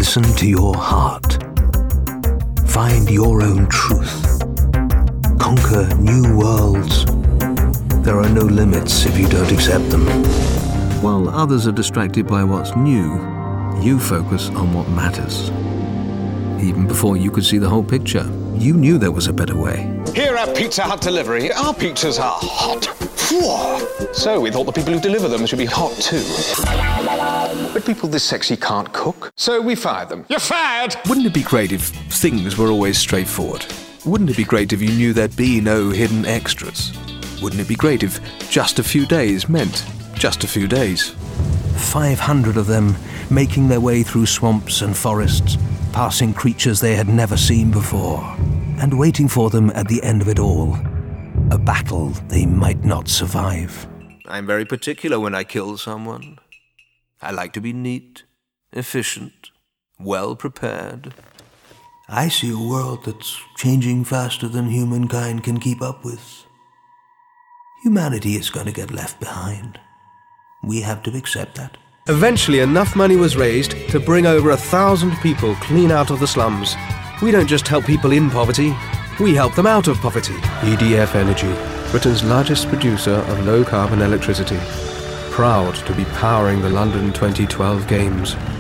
Listen to your heart. Find your own truth. Conquer new worlds. There are no limits if you don't accept them. While others are distracted by what's new, you focus on what matters. Even before you could see the whole picture, you knew there was a better way. Here at Pizza Hut Delivery, our pizzas are hot. Phew. So we thought the people who deliver them should be hot too. But people this sexy can't cook, so we fired them. You're fired! Wouldn't it be great if things were always straightforward? Wouldn't it be great if you knew there'd be no hidden extras? Wouldn't it be great if just a few days meant just a few days? 500 of them making their way through swamps and forests, passing creatures they had never seen before, and waiting for them at the end of it all, a battle they might not survive. I'm very particular when I kill someone. I like to be neat, efficient, well prepared. I see a world that's changing faster than humankind can keep up with. Humanity is going to get left behind. We have to accept that. Eventually, enough money was raised to bring over 1,000 people clean out of the slums. We don't just help people in poverty, we help them out of poverty. EDF Energy, Britain's largest producer of low-carbon electricity. Proud to be powering the London 2012 Games.